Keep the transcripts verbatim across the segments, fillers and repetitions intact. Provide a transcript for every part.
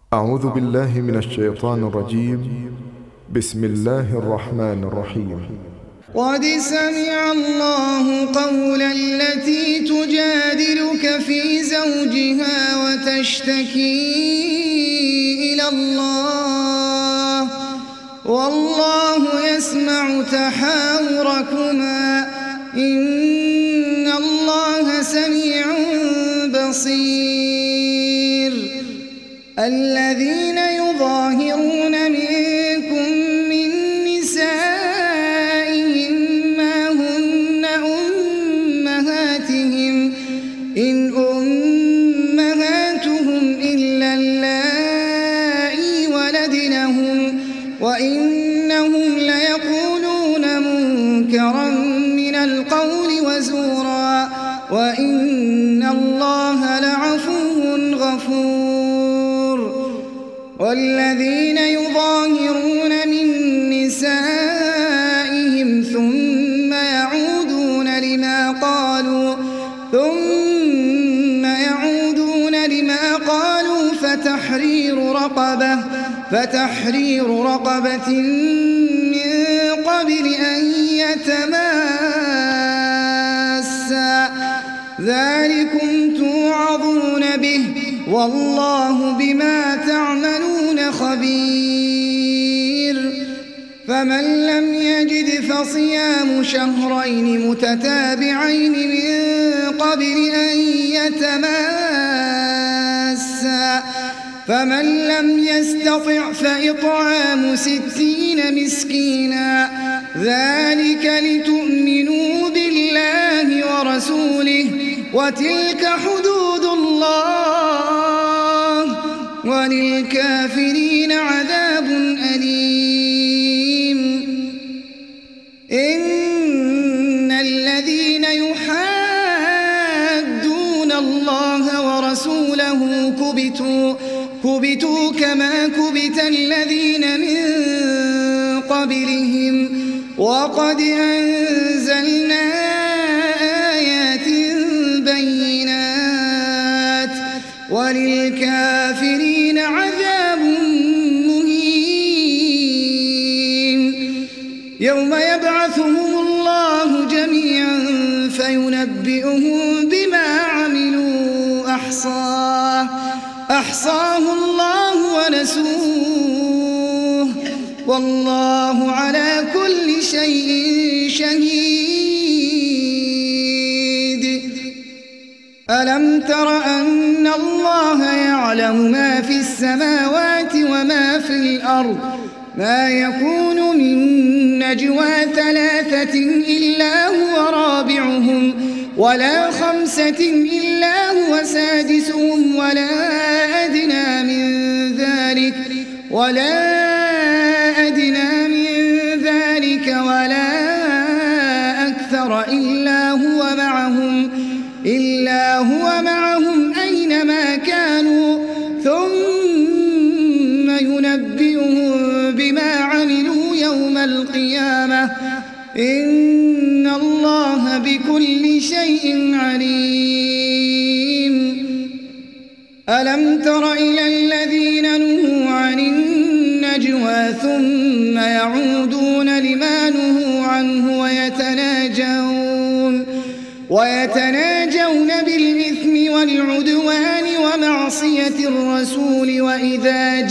أعوذ بالله من الشيطان الرجيم. بسم الله الرحمن الرحيم. قد سمع الله قول التي تجادلك في زوجها وتشتكي إلى الله والله يسمع تحاوركما إن الله سميع بصير. الذين يظاهرون منكم من نسائهم ما هن أمهاتهم إن أمهاتهم إلا اللائي ولدنهم وإنهم ليقولون منكرا من القول وزورا وإن الله لعفو غفور. والذين يظاهرون من نسائهم ثم يعودون لما قالوا ثم يعودون لما قالوا فتحرير رقبة فتحرير رقبة من قبل أن يتماسا ذلكم توعظون به والله بما تعملون خبير. فمن لم يجد فصيام شهرين متتابعين من قبل أن يتماسا فمن لم يستطع فإطعام ستين مسكينا ذلك لتؤمنوا بالله ورسوله وتلك حدود الله وللكافرين عذاب أليم. إن الذين يحادون الله ورسوله كبتوا كبتوا كما كبت الذين من قبلهم وقد أنزلنا آيات بينات وللكافرين عذاب مهين. يوم يبعثهم الله جميعا فينبئهم بما عملوا أحصاه أحصاه الله ونسوه والله على كل شيء شهيد. ألم تر أن الله يعلم ما في السماوات وما في الأرض ما يكون من نجوى ثلاثة إلا هو رابعهم ولا خمسة إلا هو سادسهم ولا أدنى من ذلك ولا أدنى من ذلك ولا أكثر إلا هو معهم إلا هو معهم أينما كانوا ثم ينبئهم بما عملوا يوم القيامة إن الله بكل شيء عليم. ألم تر إلى الذين نهوا عن النجوى ثم يعودون لما نهوا عنه ويتناجون ويتناجون بالإثم والعدوان ومعصية الرسول وإذا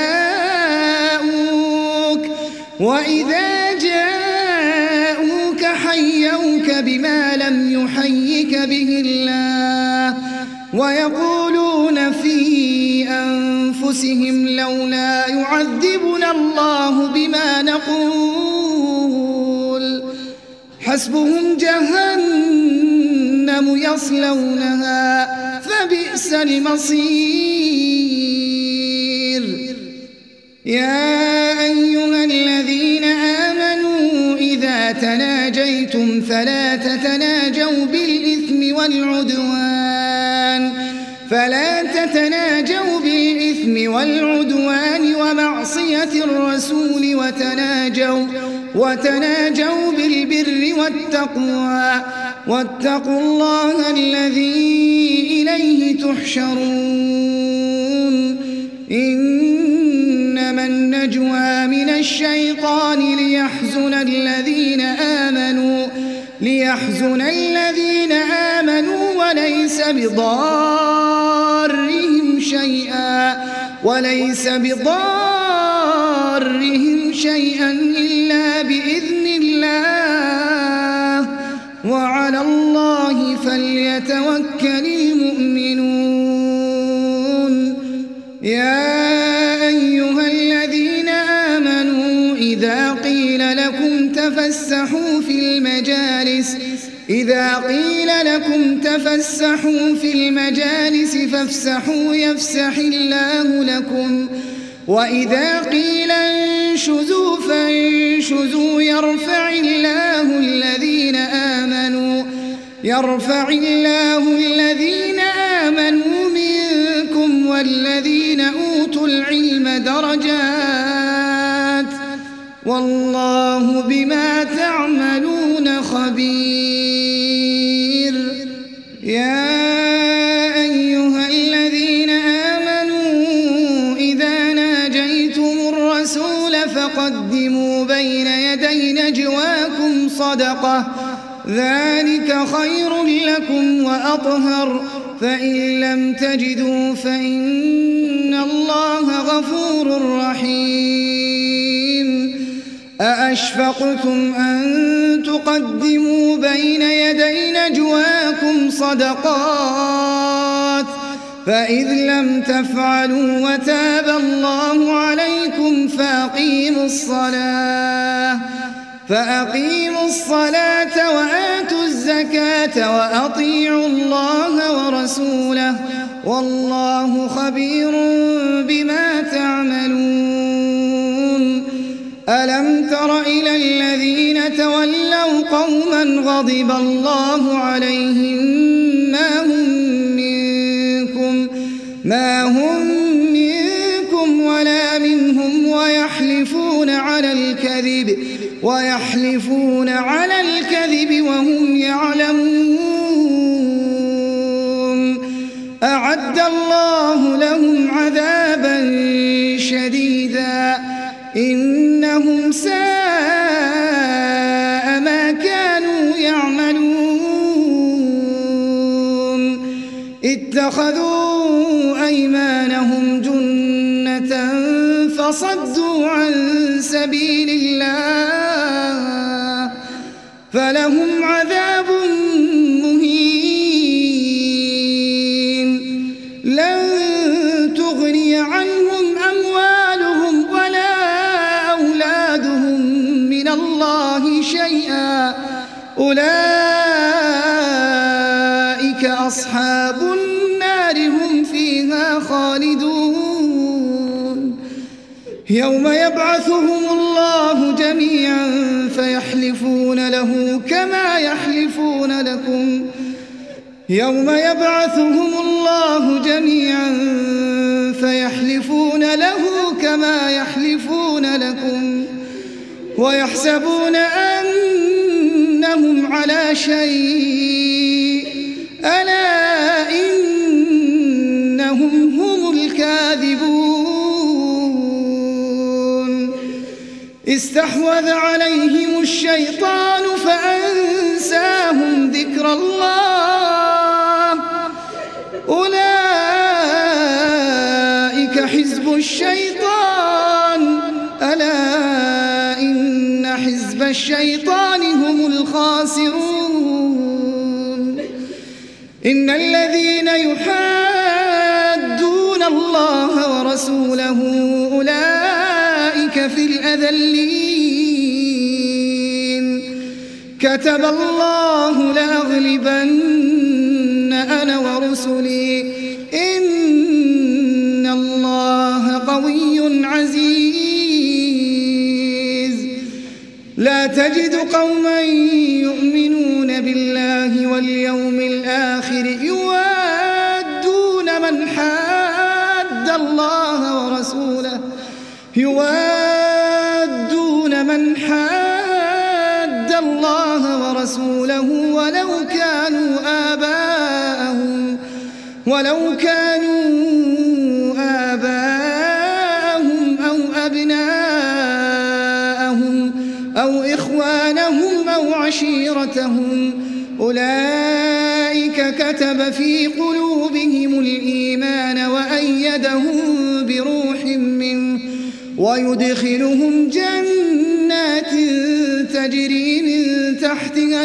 جاءوك وإذا جاءوك حيوك بما لم يحيك به الله ويقولون في أنفسهم لولا يعذبنا الله بما نقول حسبهم جهنم يصلونها فبئس المصير. يا أيها الذين آمنوا إذا تناجيتم فلا تتناجوا بالإثم والعدوان فلا تتناجوا بالإثم والعدوان ومعصية الرسول وتناجوا وتناجوا بالبر والتقوى واتقوا الله الذي إليه تحشرون. إن النجوى من الشيطان ليحزن الذين آمنوا ليحزن الذين آمنوا وليس بضارهم شيئا وليس بضارهم شيئا إلا بإذن الله وعلى الله فليتوكل المؤمنون. يا أيها الذين آمنوا إذا قيل لكم تفسحوا في المجالس إذا قيل لكم تفسحوا في المجالس فافسحوا يفسح الله لكم وإذا قيل انشزوا فانشزوا يرفع الله الذين آمنوا يرفع الله الذين آمنوا منكم والذين أوتوا العلم درجات والله بما تعملون خبير. يا أيها الذين آمنوا إذا ناجيتم الرسول فقدموا بين يدي نجواكم صدقة ذلك خير لكم وأطهر فإن لم تجدوا فإن الله غفور رحيم. أأشفقتم أن تقدموا بين يدي نجواكم صدقات فإذ لم تفعلوا وتاب الله عليكم فأقيموا الصلاة فأقيموا الصلاة وآتوا الزكاة وأطيعوا الله ورسوله والله خبير بما تعملون. ألم تر إلى الذين تولوا قوما غضب الله عليهم ما هم منكم ما هم منكم ولا منهم ويحلفون على الكذب ويحلفون على الكذب وهم يعلمون. أعد الله لهم عذابا شديدا إنهم ساء ما كانوا يعملون. اتخذوا أيمانهم جنة فصدوا عن سبيل الله فلهم عذاب مهين. لن تغني عنهم أموالهم ولا أولادهم من الله شيئا أولئك أصحاب النار هم فيها خالدون. يوم يبعثهم الله جميعا فيحلفون له كما يحلفون لكم يوم يبعثهم الله جميعا فيحلفون له كما يحلفون لكم ويحسبون أنهم على شيء ألا إنهم هم الكاذبون. استحوذ عليهم الشيطان فأنساهم ذكر الله أولئك حزب الشيطان ألا إن حزب الشيطان هم الخاسرون. إن الذين يحادون الله ورسوله أولئك في الأذلين. كتب الله لأغلبن أنا ورسلي إن الله قوي عزيز. لا تجد قوما يؤمنون بالله واليوم الآخر يوادون من حاد الله ورسوله يوادون من حاد الله ورسوله ولو كانوا آباءهم ولو كانوا آباءهم أو أبناءهم وعشيرتهم أولئك كتب في قلوبهم الإيمان وأيدهم بروح منه ويدخلهم جنات تجري من تحتها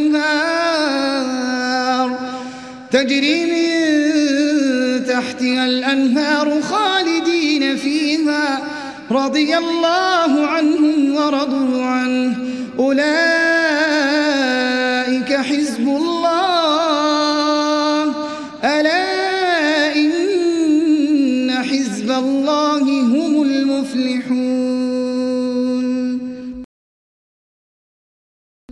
الأنهار تجري من تحتها الأنهار خالدين فيها رضي الله عنهم ورضوا عنه أولئك حزب الله ألا